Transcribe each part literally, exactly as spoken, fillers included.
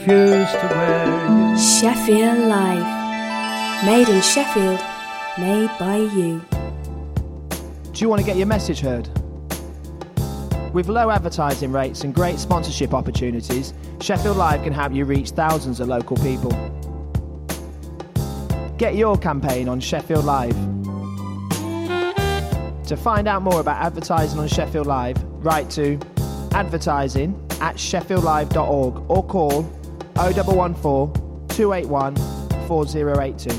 refuse to wear you. Sheffield Live. Made in Sheffield, made by you. Do you want to get your message heard? With low advertising rates and great sponsorship opportunities, Sheffield Live can help you reach thousands of local people. Get your campaign on Sheffield Live. To find out more about advertising on Sheffield Live, write to advertising at sheffield live dot org or call oh one one four, two eight one, four oh eight two.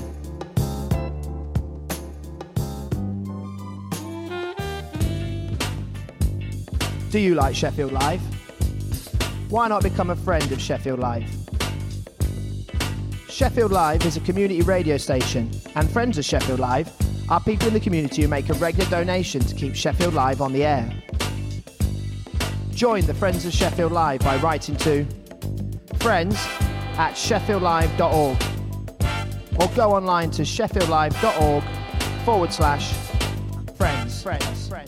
Do you like Sheffield Live? Why not become a friend of Sheffield Live? Sheffield Live is a community radio station, and friends of Sheffield Live are people in the community who make a regular donation to keep Sheffield Live on the air. Join the Friends of Sheffield Live by writing to friends at sheffield live dot org or go online to sheffield live dot org forward slash friends. Friends. Friends.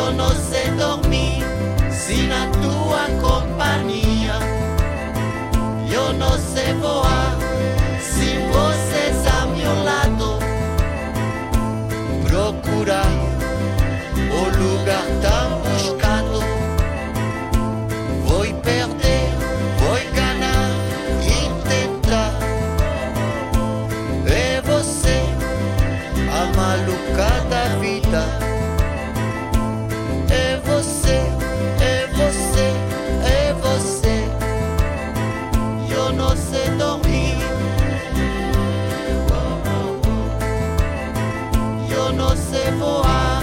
Eu não sei dormir se na tua companhia. Eu não sei voar se vocês a meu lado. Procurar o lugar tão buscado. Vou perder, vou ganhar e tentar. É você, a maluca da vida. É você, é você, é você. Eu não sei dormir. Eu não sei voar.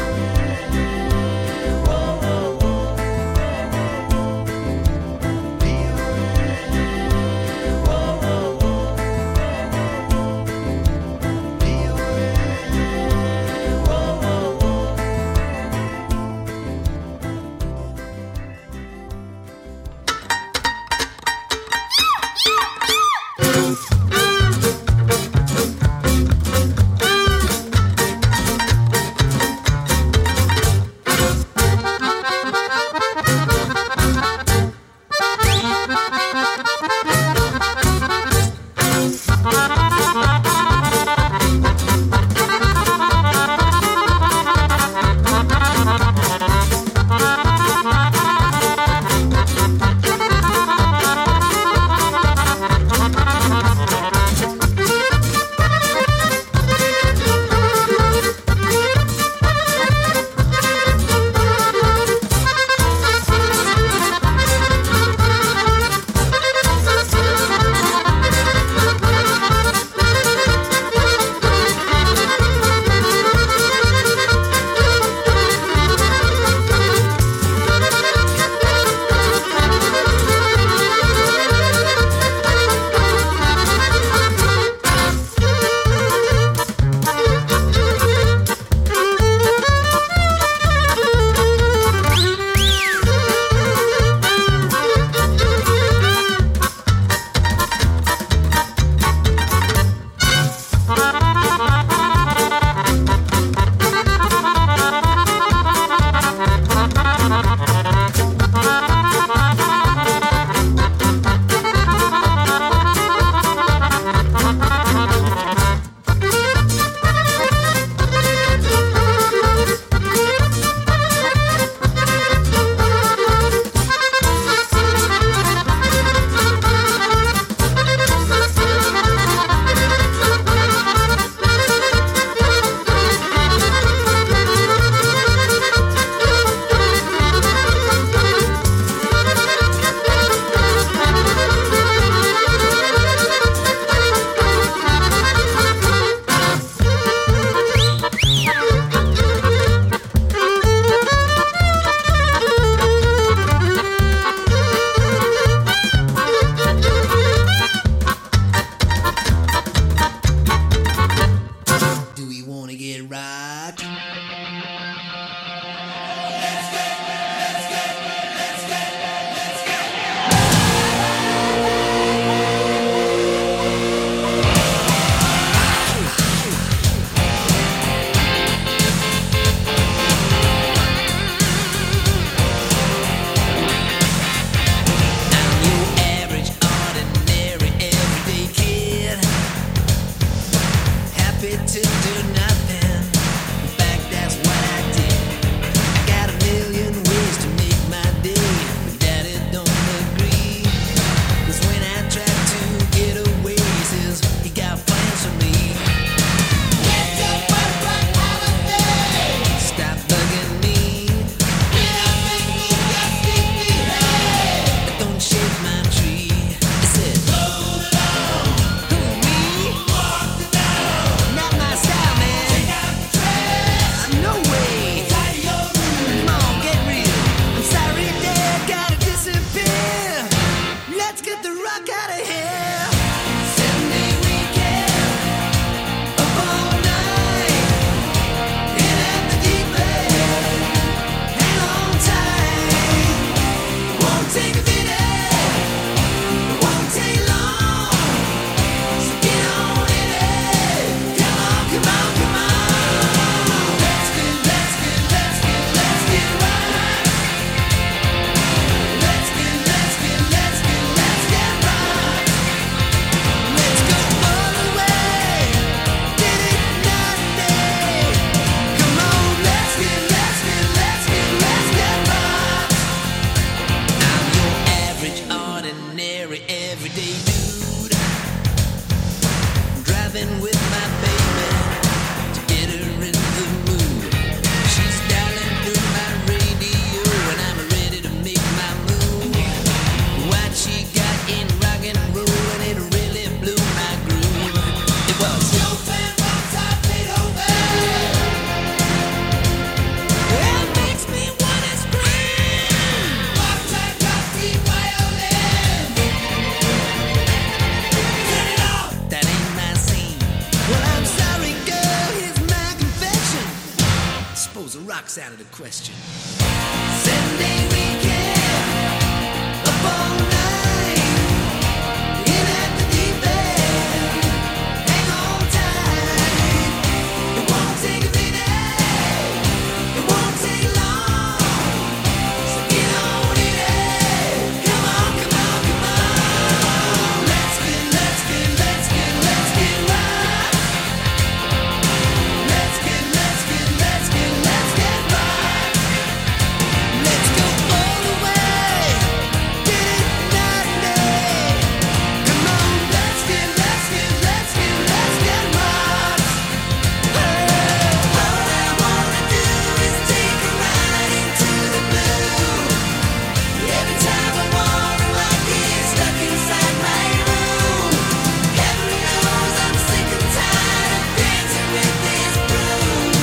knocks out of the question. Sunday weekend, up all night, in at the deep end, hang on tight. It won't take a minute, it won't take long, so get on in it. Come on, come on, come on. Let's get, let's get, let's get, let's get right. Let's get, let's get, let's get, let's get right. Let's go all the way, get it night and day. Come on, let's get, let's get, let's get, let's get right. All I wanna do is take a ride into the blue. Every time I wanna, I get stuck inside my room. Heaven knows I'm sick and tired of dancing with this broom.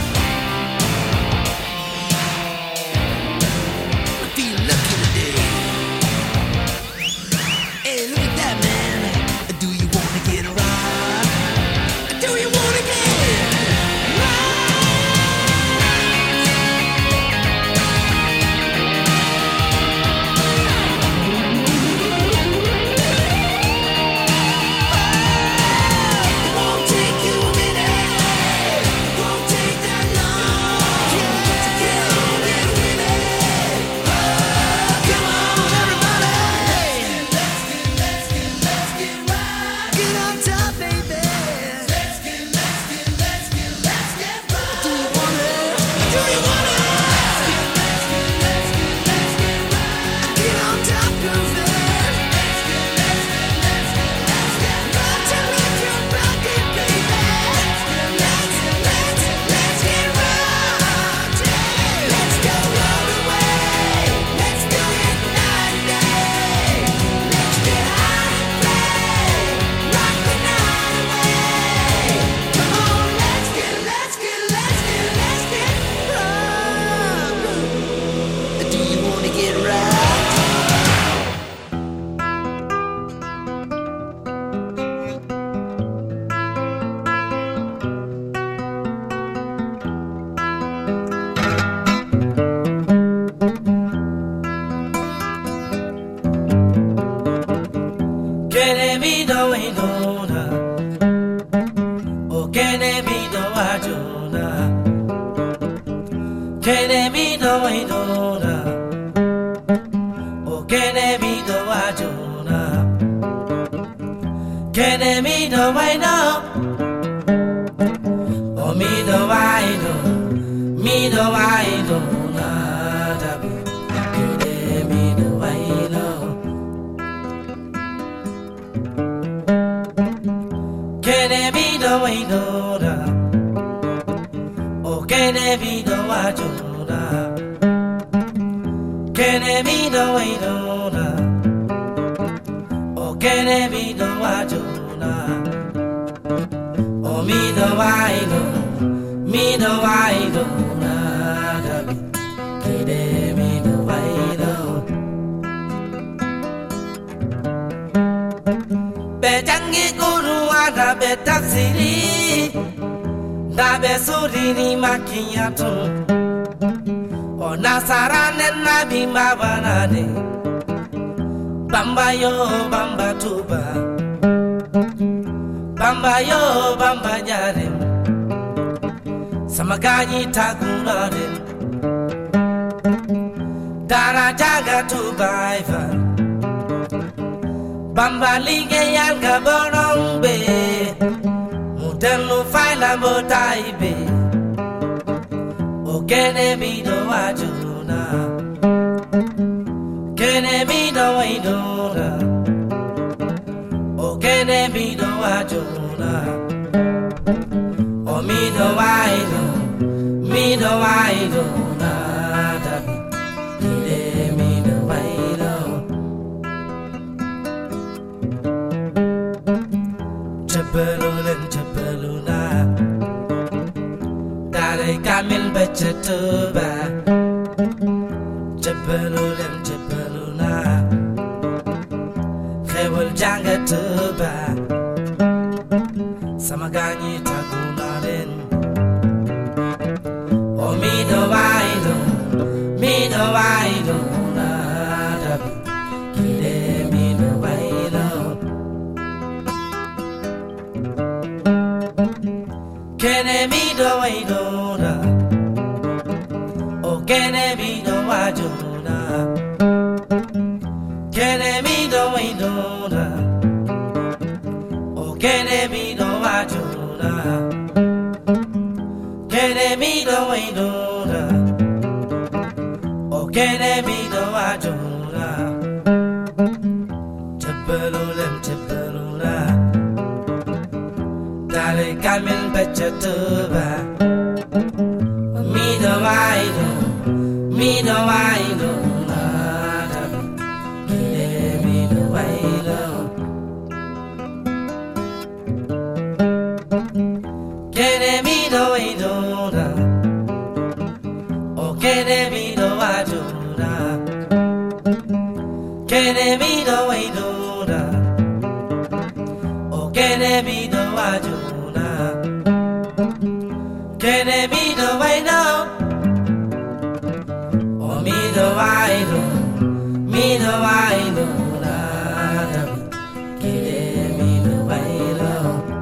I feel lucky today. Hey, look at that, man. Do you wanna get right? Do you wanna get It won't take you a minute. It won't take that long to get on and win it. Come on, everybody. Let's get, let's get, let's get right. Get on top, baby. Let's get, let's get, let's get, let's get right. Do you want it? Do you want it? Let's get, let's get, let's get, let's get right. Get on top, girlfriend. Let's get, let's get, let's get, let's get right. To rock your body, baby. Let's get, let's, let's get right. Yeah. Let's go all the way. Let's do it night and day. Let's get out and play. Rock the night away. Come on, let's get, let's get, let's get, let's get right. Do you wanna get right? Can be the way dona, oh can be the wajona, can be the way dona, oh can be the wajona, can be the way no, oh me the way no, me the way dona, can be the way no. Can it be the way Dora? Oh, can it be the wajona? Can it be the way Dora? Oh, can it be the wajona? Oh, me the wino, me the wino, can it be the wino? Betangi guru ada betasiri, da besuri ni makiyato. O nasarane nabi mabanade, bamba yo bamba tuba, bamba yo bamba jare, samagani tagunare, dara jaga tuba ivan. Bamba lige yalga borongbe, mudenu faila motaibe. O kene mi do wajuna, kene mi do waidona. O kene mi do wajuna, o mi do waido, mi do waidona. Kene mi do waido. Chapelun chapeluna, dare kamil bachatuba. Chapelun chapeluna, khewul jangatuba. Samagani tagunaren, omido why don't I get me the way low? Can me the way don't oh can me the way don't can me the way don't oh can me the way don't can me the way don't Can be the wajura Chapalula chapalula Dale kamil bachatuba Me the waido Me the waido Me the waido Can be the waido Oh can be the wajura Can be the way do oh can be the way do can be the way now oh me the way do me the way do can be the way do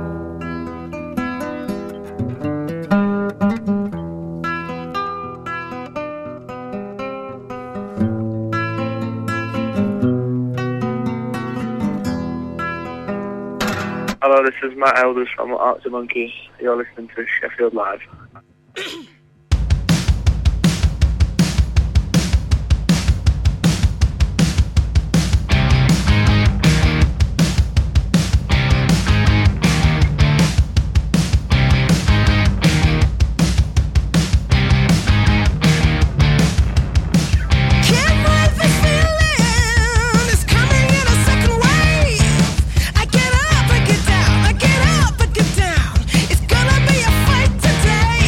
Hello, this is Matt Elders from Arctic Monkeys. You're listening to Sheffield Live. It's gonna be a fight today.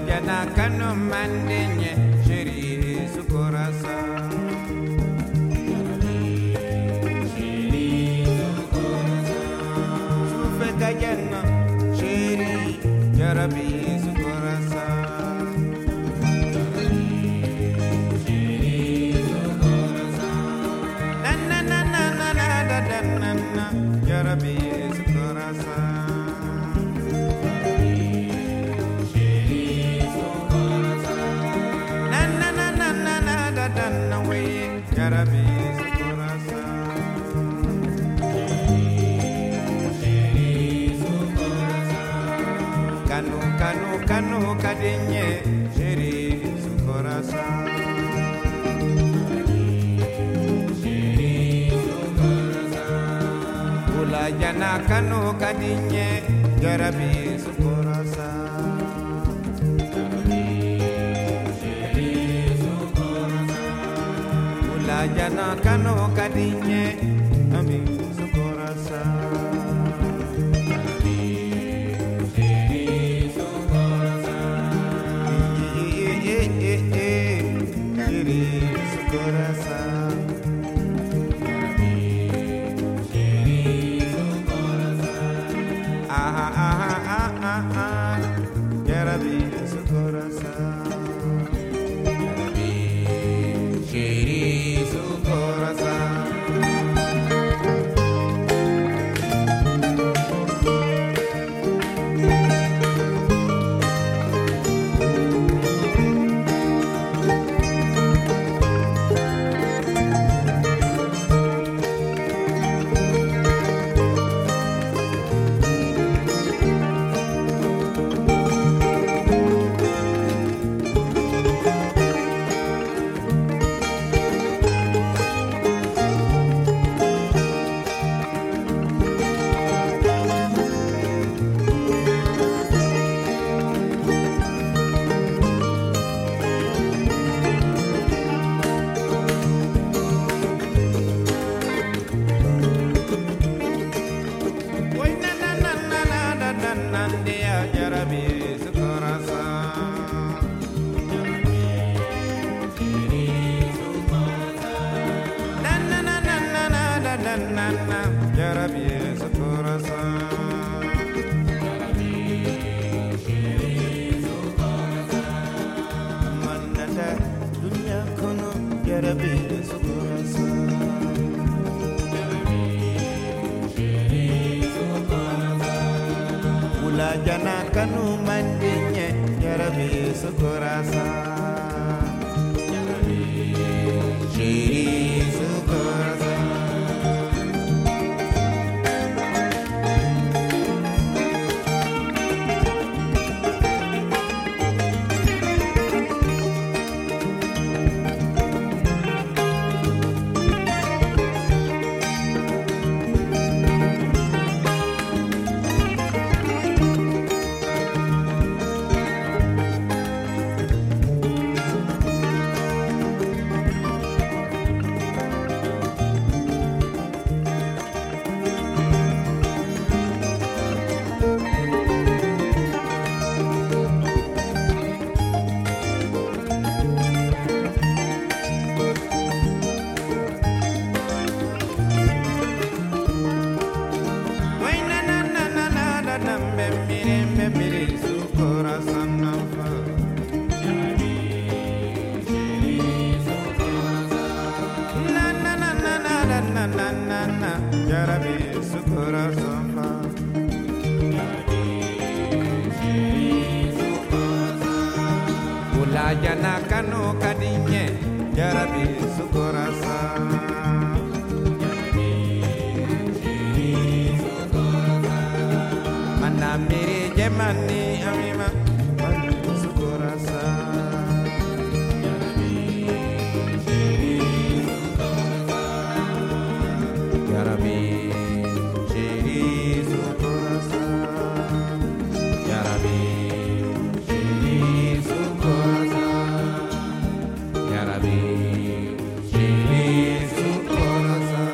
jana kanu mandinye shiri su corazón. Su feta jana shiri yarabi su corazón. Na na na na na na na na na yarabi su corazón. Yarabi su corazón. Kanu kanu kanu kadinye shiri su corazón. Ula jana kanu kadinye yarabi su corazón. La jana kano kadinye ami su corazón. Su corazón. Ah ah ah ah ah ah. Yarabi su corazón. Ula jana kanu mandinye yarabi su corazón. Shiri su corazón. Jana kanu kadinye yarabi su corazón. Mana miri jemani amima su corazón. Yarabi shiri su corazón. Yarabi shiri su corazón. Yarabi shiri su corazón.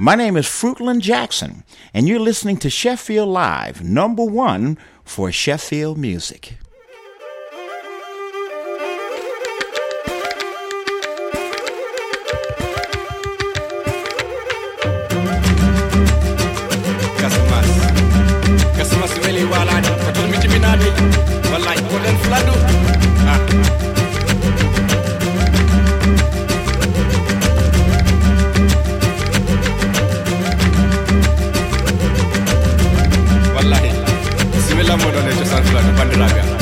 My name is Fruitland Jackson, and you're listening to Sheffield Live, number one for Sheffield music. Kasimas, Kasimas really walad. Katul miti minadi, walai koden fladu. Ah. Wallahi, simila modo le chosan fladu bandiraga.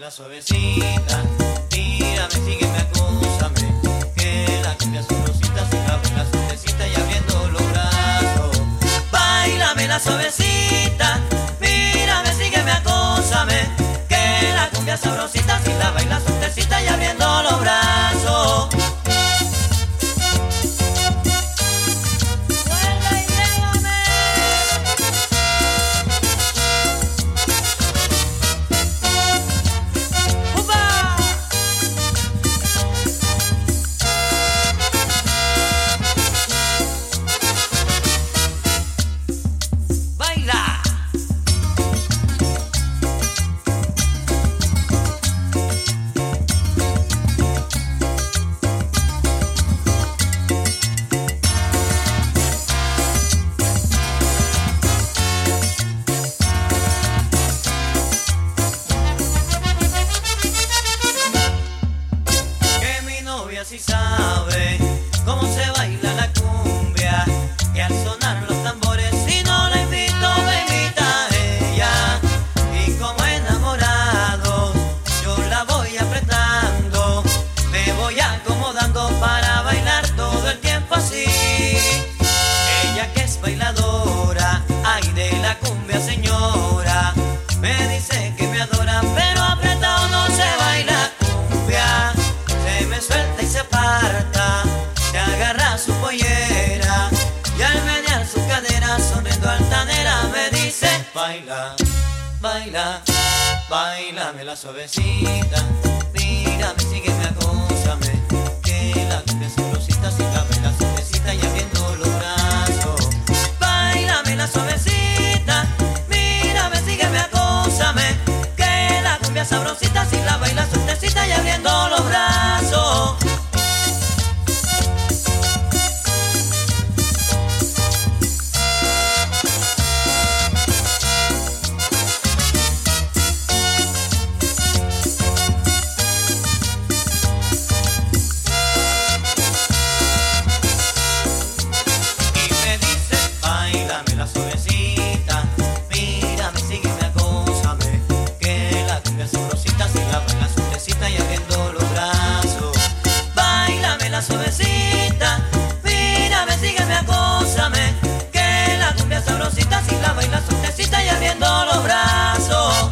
Bailame la suavecita, mírame, sígueme, acúsame, que la cumbia sabrosita se la baila suavecita y abriendo los brazos. Bailame la suavecita, mírame, sígueme, acúsame, que la cumbia sabrosita se la baila suavecita y abriendo los brazos. Si sabe cómo se baila la cumbia y al sonar los tambores, si no la invito me invita a ella, y como enamorados yo la voy apretando, me voy acomodando para bailar todo el tiempo así. Ella que es bailadora, ay de la cumbia señora, me dice que me adora, pero apretado no se baila cumbia. Se me suelta y se aparta, se agarra su pollera y al menear su cadera sonriendo altanera me dice: baila, baila, bailame la suavecita, mírame, sígueme, acósame, que la cumbia sabrosita se la baila suavecita y abriendo los brazos. Bailame la suavecita, mírame, sígueme, acósame, que la cumbia sabrosita se la baila suavecita y abriendo los brazos. Suavecita, mírame, sígueme, acósame, que la cumbia sabrosita si la baila suavecita y abriendo los brazos.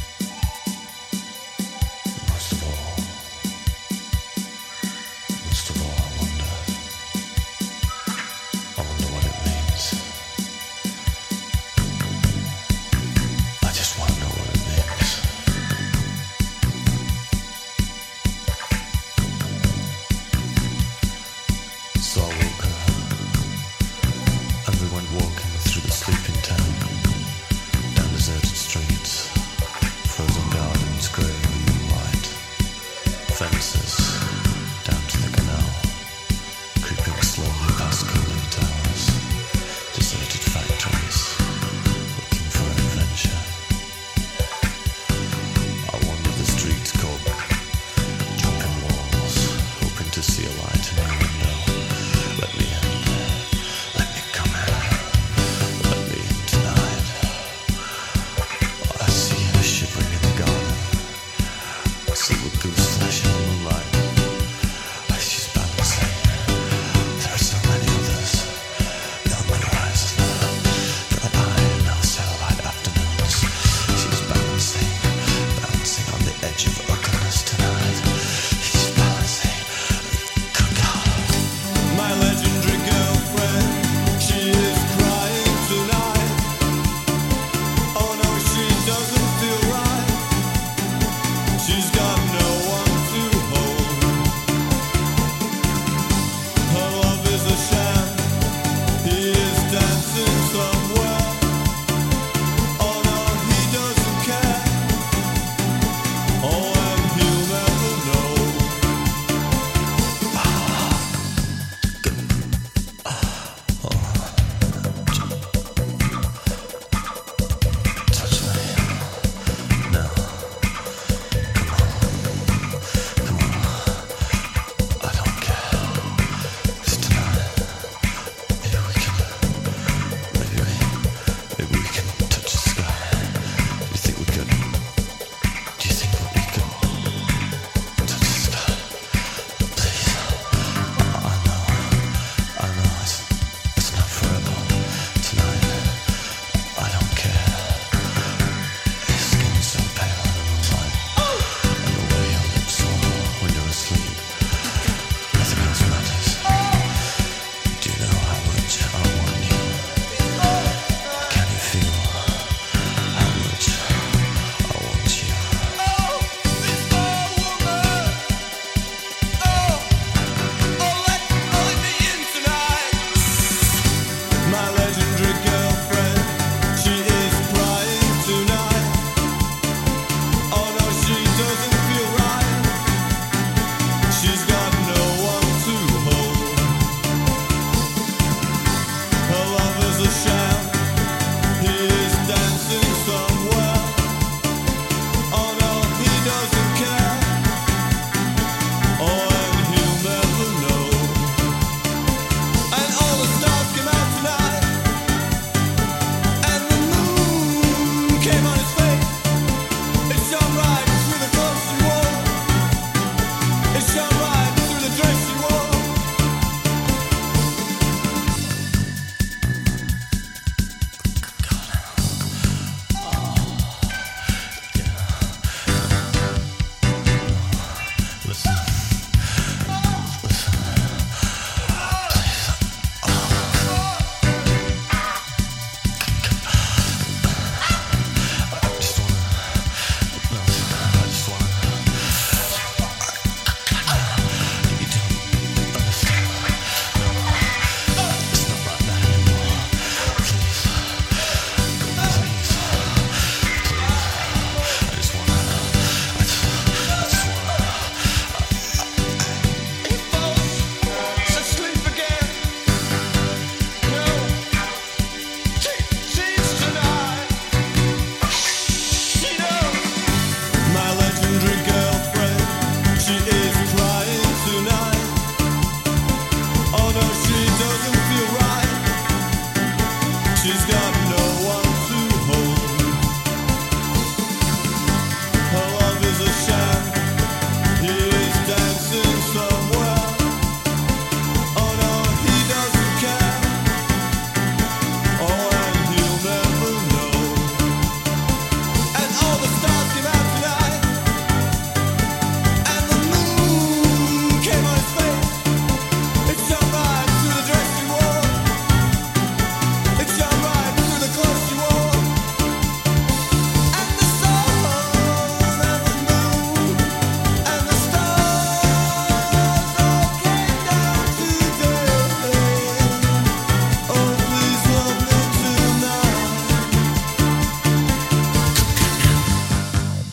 Most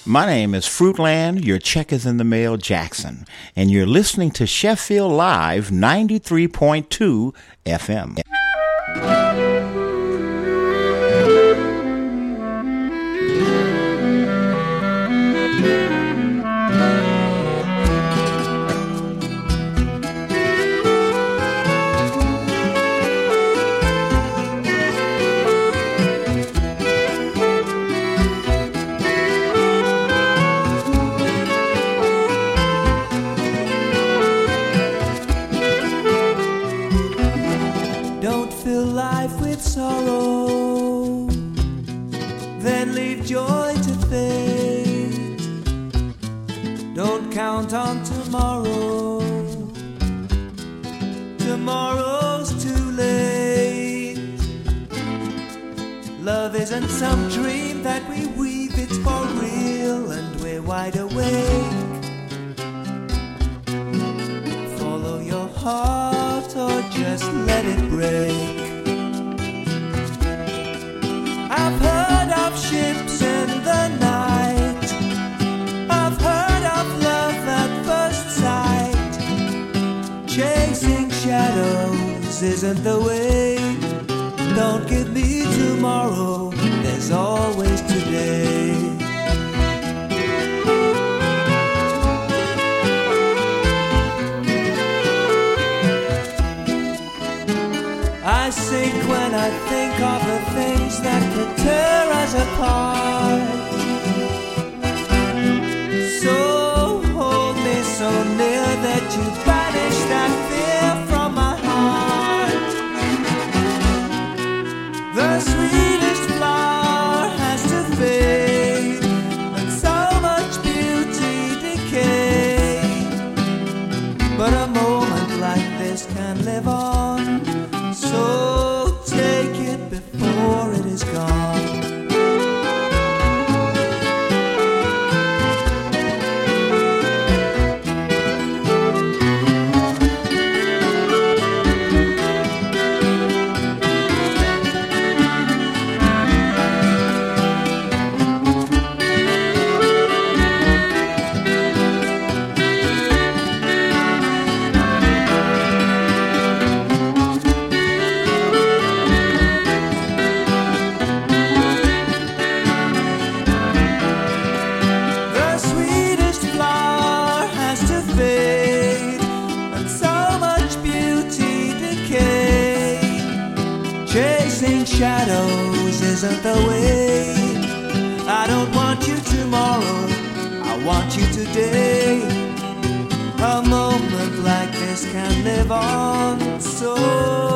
My name is Fruitland, your check is in the mail, Jackson, and you're listening to Sheffield Live ninety-three point two F M. On tomorrow, tomorrow's too late. Love isn't some dream that we weave, it's for real and we're wide awake. Follow your heart or just let it break. I've heard of ships in the night, I've heard of love at first sight. Chasing shadows isn't the way. Don't give me tomorrow, there's always today. I sink when I think of the things that could tear us apart. So hold me so near that you banish that fear from my heart. The sweetest flower has to fade, and so much beauty decay. But a moment like this can live on, so take it before it is gone. Shadows isn't the way. I don't want you tomorrow, I want you today. A moment like this can live on, so